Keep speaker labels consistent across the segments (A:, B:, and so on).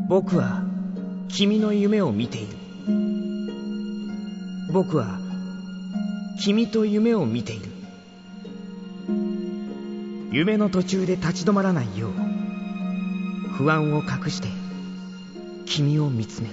A: 僕は君の夢を見ている。僕は君と夢を見ている。夢の途中で立ち止まらないよう不安を隠して君を見つめる。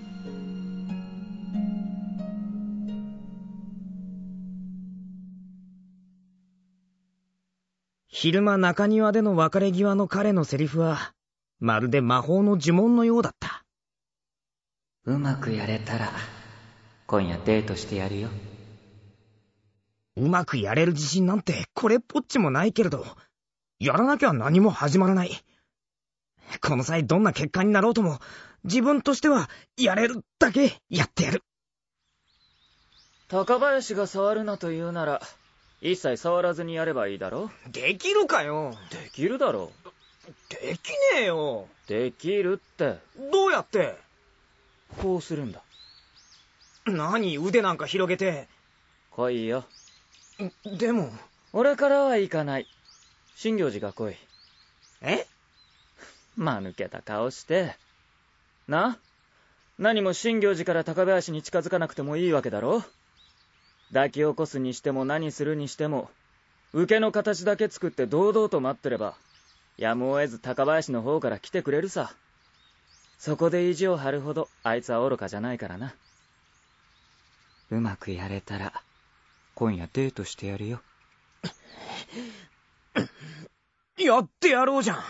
A: 昼間中庭での別れ際の彼のセリフはまるで魔法の呪文のようだった。
B: うまくやれたら今夜デートしてやるよ。
A: うまくやれる自信なんてこれっぽっちもないけれど、やらなきゃ何も始まらない。この際どんな結果になろうとも自分としてはやれるだけやってやる。
C: 高林が触るなと言うなら一切触らずにやればいいだろ。
A: できるかよ。
C: できるだろ。
A: できねえよ。
C: できるって。
A: どうやって？
C: こうするんだ。
A: 何、腕なんか広げて。
C: 来いよ。
A: でも
C: 俺からは行かない。真行寺が来い。
A: え？
C: 間抜けた顔してな。何も真行寺から高林に近づかなくてもいいわけだろ。抱き起こすにしても何するにしても受けの形だけ作って堂々と待ってればやむを得ず高林の方から来てくれるさ。そこで意地を張るほどあいつは愚かじゃないからな。
B: うまくやれたら今夜デートしてやるよ。
A: やってやろうじゃん。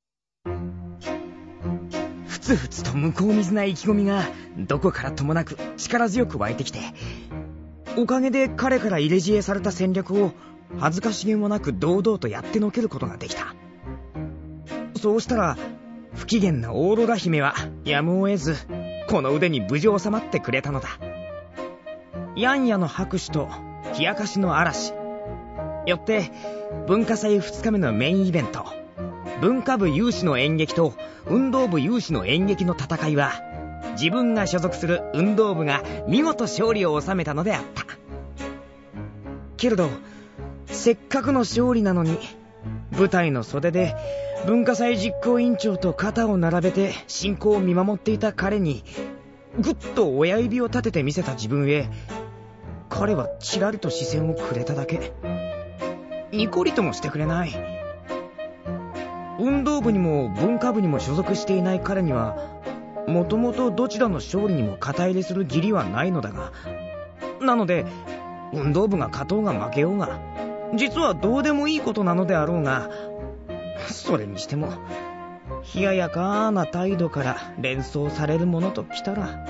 A: ふつふつと向こう水な意気込みがどこからともなく力強く湧いてきて、おかげで彼から入れ知恵された戦略を恥ずかしげもなく堂々とやってのけることができた。そうしたら不機嫌なオーロラ姫はやむを得ずこの腕に無事収まってくれたのだ。ヤンヤの拍手と冷やかしの嵐、よって文化祭2日目のメインイベント、文化部有志の演劇と運動部有志の演劇の戦いは自分が所属する運動部が見事勝利を収めたのであった。けれどせっかくの勝利なのに舞台の袖で文化祭実行委員長と肩を並べて進行を見守っていた彼にぐっと親指を立てて見せた自分へ彼はちらりと視線をくれただけ。ニコリともしてくれない。運動部にも文化部にも所属していない彼にはもともとどちらの勝利にも肩入れする義理はないのだが、なので運動部が勝とうが負けようが実はどうでもいいことなのであろうが、それにしても冷ややかな態度から連想されるものときたら、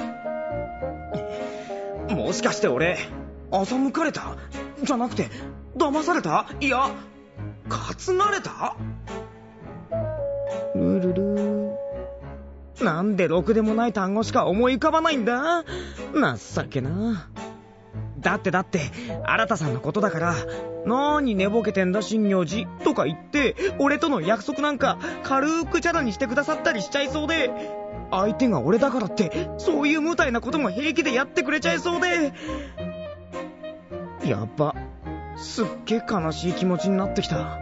A: もしかして俺欺かれたじゃなくて騙された、いや担がれた。ルルル、なんでろくでもない単語しか思い浮かばないんだ。情けな。だって新さんのことだから何寝ぼけてんだ真行寺とか言って俺との約束なんか軽くチャラにしてくださったりしちゃいそうで、相手が俺だからってそういう無体なことも平気でやってくれちゃいそうで、やっぱすっげえ悲しい気持ちになってきた。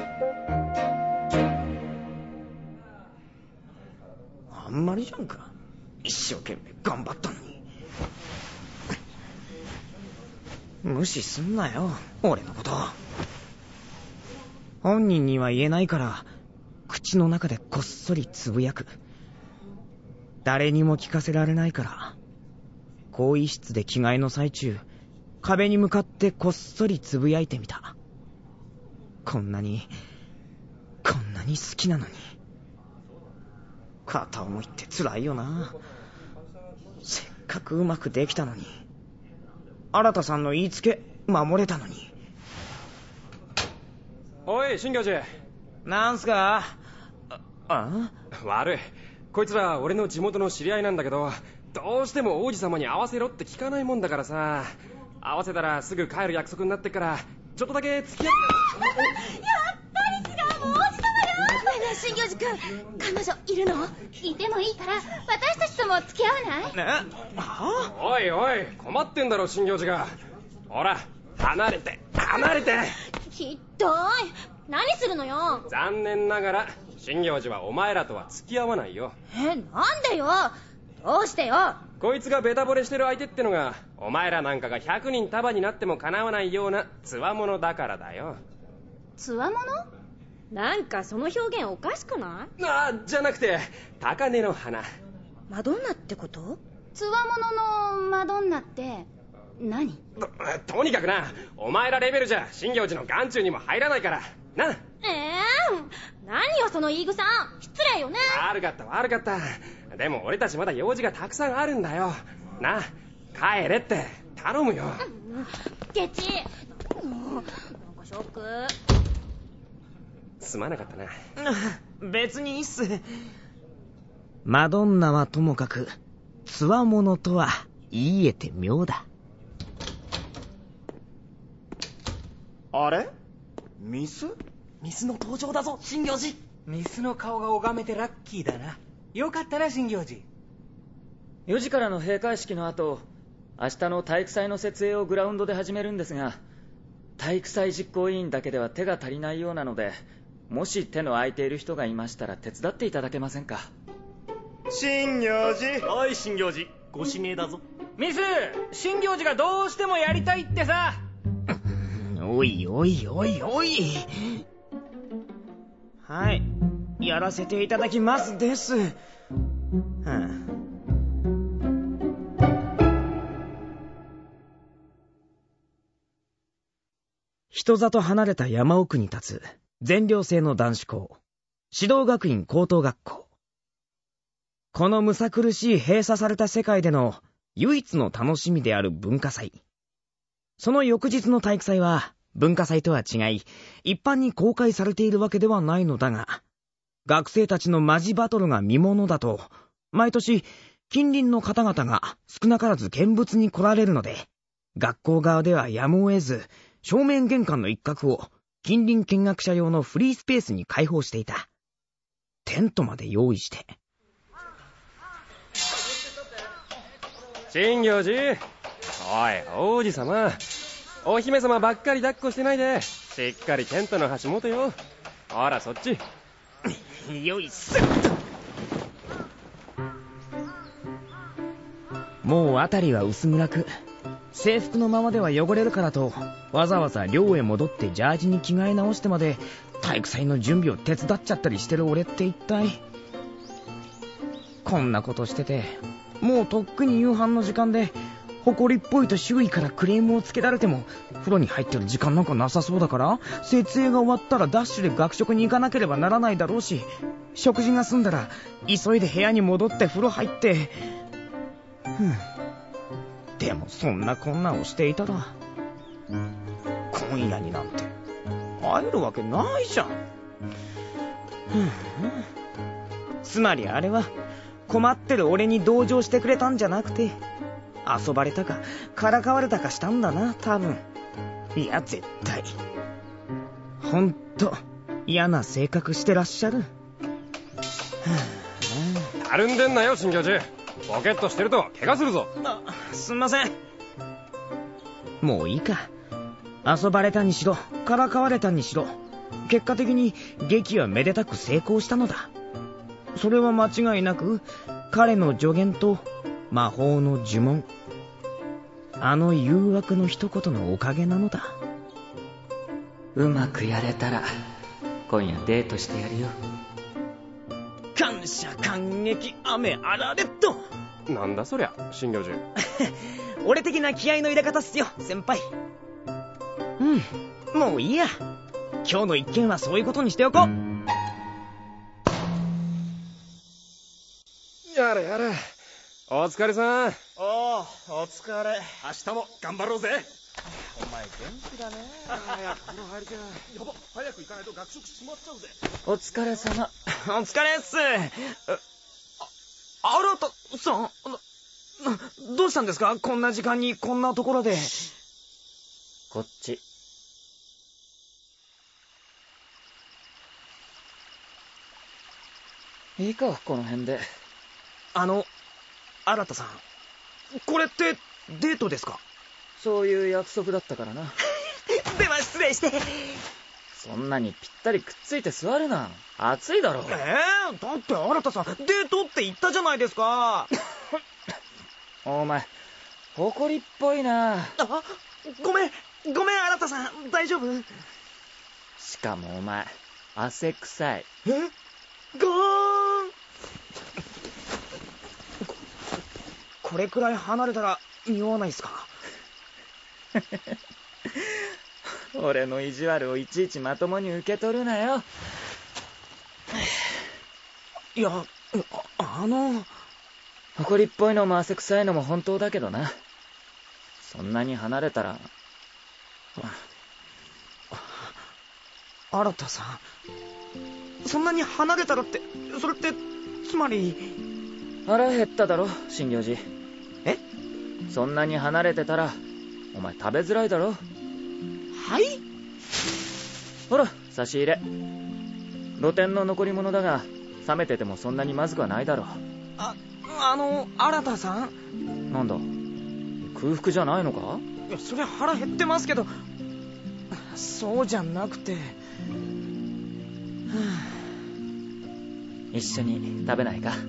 A: あんまりじゃんか、一生懸命頑張ったのに。無視すんなよ俺のこと。本人には言えないから口の中でこっそりつぶやく。誰にも聞かせられないから更衣室で着替えの最中壁に向かってこっそりつぶやいてみた。こんなに好きなのに。片思いって辛いよな。せっかくうまくできたのに、新さんの言いつけ守れたのに。
D: おい真行寺。
A: なんすか？
D: 悪い、こいつら俺の地元の知り合いなんだけど、どうしても王子様に会わせろって聞かないもんだからさ、会わせたらすぐ帰る約束になってっからちょっとだけ付き合って
E: やっぱり違う、もう王子様よ。ねえねえ真行寺君、彼女いるの？いてもいいから私たちとも付き合わない？
D: おいおい、困ってんだろ真行寺が。ほら離れて。
E: ひどい、 何するのよ。
D: 残念ながら真行寺はお前らとは付き合わないよ。
E: なんでよ。どうしてよ。
D: こいつがベタ惚れしてる相手ってのが、お前らなんかが100人束になっても叶わないような強者だからだよ。
E: 強者？
F: なんかその表現おかしくない？
D: じゃなくて高嶺の花。
F: マドンナってこと？
E: 強者のマドンナって何？
D: とにかくな、お前らレベルじゃ真行寺の眼中にも入らないからな。
E: 何よその言い草。失礼よね。
D: 悪かった。でも俺たちまだ用事がたくさんあるんだよな。帰れって頼むよ。
E: ケチ。なんかショック。
D: すまなかったな。
A: 別にいいっす。マドンナはともかく強者とは言い得て妙だ。
G: あれ？ミスの登場だぞ、真行寺。
H: ミスの顔が拝めてラッキーだな。よかったな、真行寺。
C: 4時からの閉会式の後、明日の体育祭の設営をグラウンドで始めるんですが、体育祭実行委員だけでは手が足りないようなので、もし手の空いている人がいましたら手伝っていただけませんか？
G: 真行寺。おい真行寺、ご指名だぞ。
H: ミス、真行寺がどうしてもやりたいってさ。
A: おい。はい、やらせていただきますです。人里離れた山奥に立つ全寮制の男子校、指導学院高等学校。このむさ苦しい閉鎖された世界での唯一の楽しみである文化祭。その翌日の体育祭は文化祭とは違い、一般に公開されているわけではないのだが、学生たちのマジバトルが見ものだと、毎年近隣の方々が少なからず見物に来られるので、学校側ではやむを得ず、正面玄関の一角を近隣見学者用のフリースペースに開放していた。テントまで用意して。
D: 真行寺、おい王子様、お姫様ばっかり抱っこしてないで、しっかりテントの端持てよ。ほらそっち。
A: よいしょ。もうあたりは薄暗く、制服のままでは汚れるからと、わざわざ寮へ戻ってジャージに着替え直してまで体育祭の準備を手伝っちゃったりしてる俺って一体。こんなことしてて、もうとっくに夕飯の時間で、埃っぽいと周囲からクレームをつけられても風呂に入ってる時間なんかなさそうだから、設営が終わったらダッシュで学食に行かなければならないだろうし、食事が済んだら急いで部屋に戻って風呂入って。でもそんなこんなをしていたら今夜になんて会えるわけないじゃん。つまりあれは困ってる俺に同情してくれたんじゃなくて、遊ばれたかからかわれたかしたんだな、多分。いや絶対ほんと嫌な性格してらっしゃる。
D: たるんでんなよ真行寺、ボケっとしてると怪我するぞ。
A: すんません。もういいか。遊ばれたにしろからかわれたにしろ、結果的に劇はめでたく成功したのだ。それは間違いなく彼の助言と魔法の呪文、あの誘惑の一言のおかげなのだ。
B: うまくやれたら今夜デートしてやるよ。
A: 感謝感激雨あられっと。
D: なんだそりゃ真行寺。
A: 俺的な気合の入れ方っすよ先輩。もういいや、今日の一件はそういうことにしておこう。
D: やれお疲れさん。
G: お疲れ。明日も頑張ろうぜ。お前元気だね。早く風呂入りたい。やば、早く行かないと学食閉まっちゃうぜ。
C: お疲れ様。
A: お疲れっす。新田さん、どうしたんですか、こんな時間にこんなところで。
C: こっち。いいか、この辺で。
A: 新田さん、これってデートですか？
C: そういう約束だったからな。
A: では失礼して。
C: そんなにぴったりくっついて座るな。暑いだろ。
A: だって新さん、デートって言ったじゃないですか。
C: お前、誇りっぽいな。
A: ごめん、新さん、大丈夫？
C: しかもお前、汗臭い。
A: ゴーン。これくらい離れたら匂わないっすか？
C: 俺の意地悪をいちいちまともに受け取るなよ。
A: いや、
C: 誇りっぽいのも汗臭いのも本当だけどな。そんなに離れたら。
A: 新さん、そんなに離れたらって、それってつまり。
C: 腹減っただろ、診療時。
A: え？
C: そんなに離れてたらお前食べづらいだろ。
A: はい？
C: ほら、差し入れ。露天の残り物だが、冷めててもそんなにまずくはないだろう。
A: 新さん。
C: なんだ、空腹じゃないのか？
A: いや、そりゃ腹減ってますけど、そうじゃなくて。
C: 一緒に食べないか？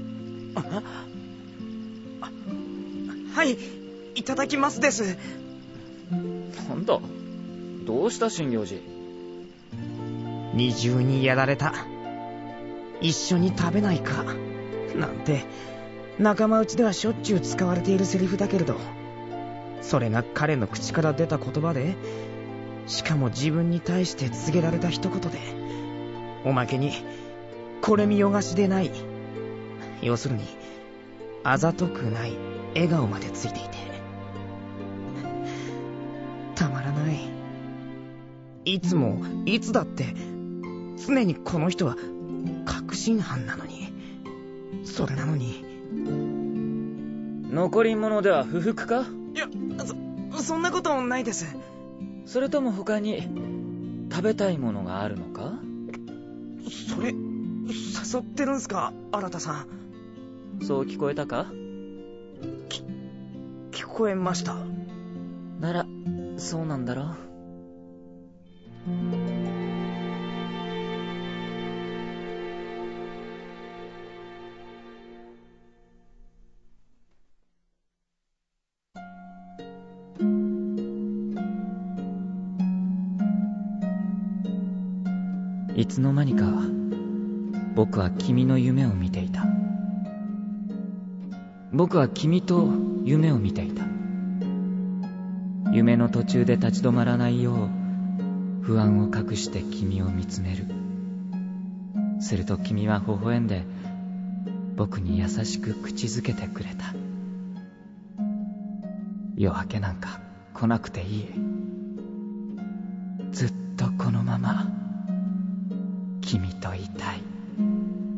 A: はい、いただきますです。
C: なんだ、どうした診療時？
A: 二重にやられた。一緒に食べないかなんて仲間内ではしょっちゅう使われているセリフだけれど、それが彼の口から出た言葉で、しかも自分に対して告げられた一言で、おまけにこれ見よがしでない、要するにあざとくない笑顔までついていて、たまらない。いつもいつだって常にこの人は確信犯なのに、それなのに。
C: 残り物では不服か？
A: いや、そんなことないです。
C: それとも他に食べたいものがあるのか？
A: それ誘ってるんすか、新さん？
C: そう聞こえたか？
A: 聞こえました。
C: ならそうなんだろう。いつの間にか僕は君の夢を見ていた。僕は君と夢を見ていた。夢の途中で立ち止まらないよう不安を隠して君を見つめる。すると君は微笑んで僕に優しく口づけてくれた。夜明けなんか来なくていい。ずっとこのまま君といたい。